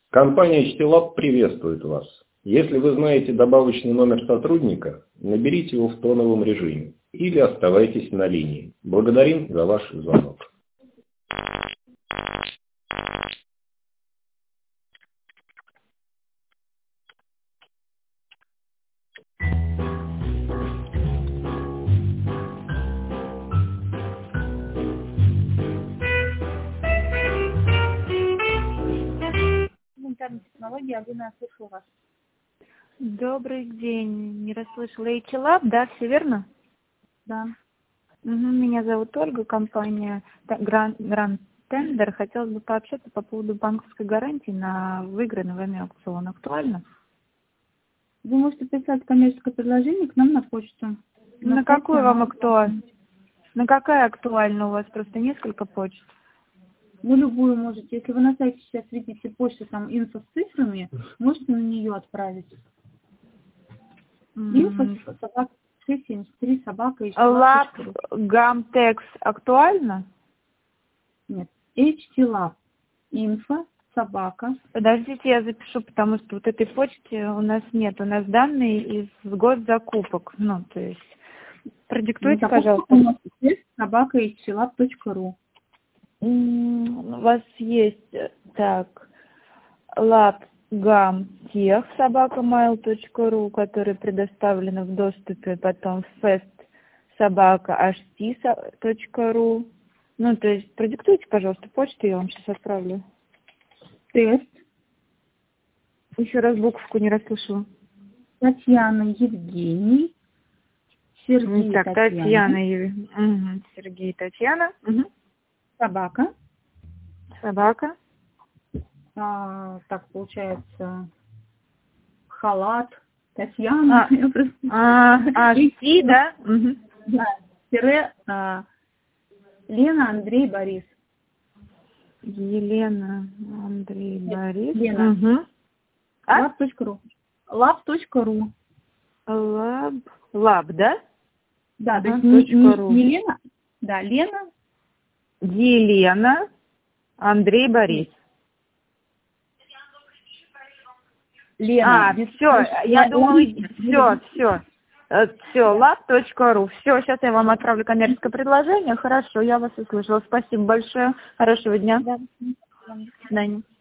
Компания HTLab приветствует вас. Если вы знаете добавочный номер сотрудника, наберите его в тоновом режиме или оставайтесь на линии. Благодарим за ваш звонок. Технологии, Алина, я слышу вас. Добрый день. Не расслышала. HTLab, да, все верно? Да. Меня зовут Ольга, компания Grand Tender. Хотелось бы пообщаться по поводу банковской гарантии на выигранный вами аукцион. Актуально? Вы можете писать коммерческое предложение к нам на почту. На какую вам актуально? На какая актуальна у вас? Просто несколько почт. Вы любую можете. Если вы на сайте сейчас видите почту, там инфо с цифрами, можете на нее отправить. Инфо собака 673 собака и Lab Gamtex актуально? Нет. HTLab. Инфо собака. Подождите, я запишу, потому что вот этой почты у нас нет. У нас данные из госзакупок. Ну, то есть, продиктуйте, пожалуйста. Собака HTLab.ru. У вас есть, так, labgamtech собакамайл.ру, которые предоставлены в доступе, потом fest.собака.ht.ру. Ну, то есть, продиктуйте, пожалуйста, почту, я вам сейчас отправлю. Тест. Еще раз буковку не расслышала. Татьяна, Евгений, Сергей, так, Татьяна. Сергей, Татьяна. Собака. Собака. Так, получается, халат. Татьяна. Си, да? Да. Тире Лена, Андрей, Борис. Елена, Андрей, Борис. Лена. Lab.ru. Lab.ru. Lab, да? Да, то есть не Лена. Да, Лена. Елена, Андрей, Борис. Лена. Все, я думала, все, lab.ru. Все, сейчас я вам отправлю коммерческое предложение. Хорошо, я вас услышала. Спасибо большое. Хорошего дня. Да. До свидания.